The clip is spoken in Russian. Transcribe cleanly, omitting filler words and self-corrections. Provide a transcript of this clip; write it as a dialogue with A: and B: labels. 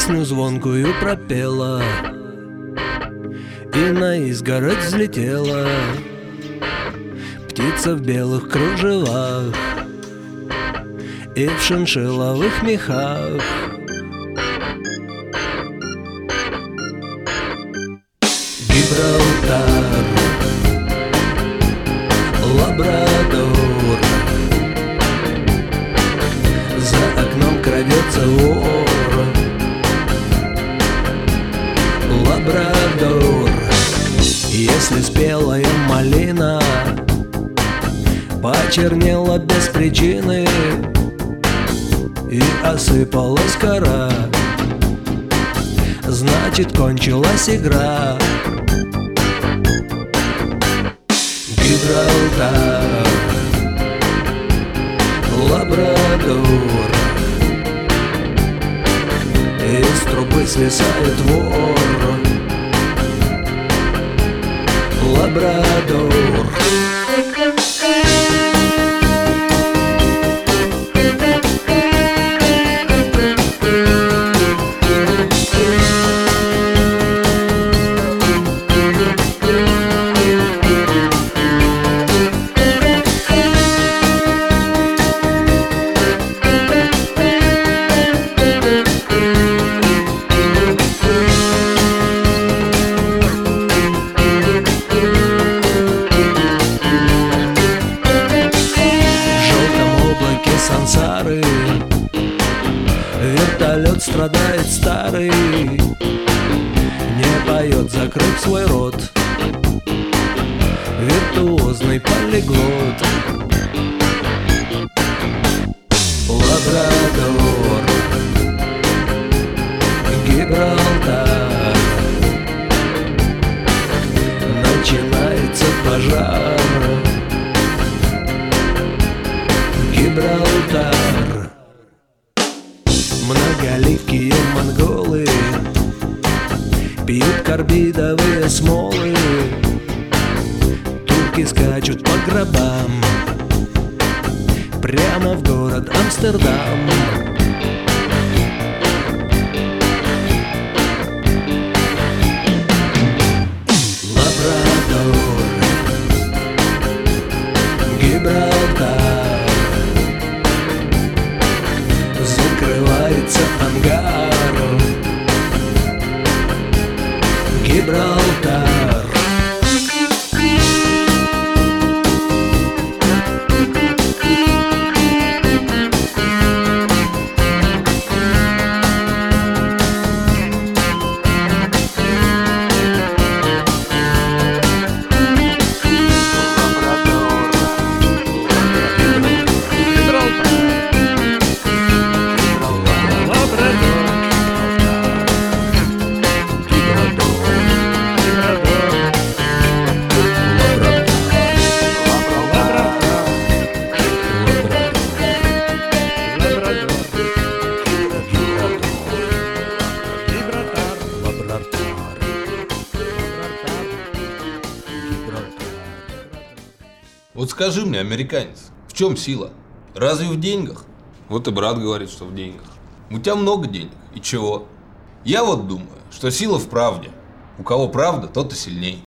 A: песню звонкую пропела и на изгородь взлетела птица в белых кружевах и в шиншилловых мехах. Гибралтар, Лабрадор, за окном крадется вор. Лабрадор, если спелая малина почернела без причины и осыпалась кора, значит, кончилась игра. Гибралтар, Лабрадор, из трубы свисает вор. Лабрадор. Сансары вертолет страдает старый, не поет, закрыт свой рот, виртуозный полиглот. Лабрадор, Гибралтар, начинается пожар. Гибралтар. Многоликие монголы пьют карбидовые смолы, турки скачут по гробам прямо в город Амстердам. Лабрадор, Гибралтар, закрывается ангар. Гибралтар.
B: Вот скажи мне, американец, в чем сила? Разве в деньгах? Вот и брат говорит, что в деньгах. У тебя много денег, и чего? Я вот думаю, что сила в правде. У кого правда, тот и сильней.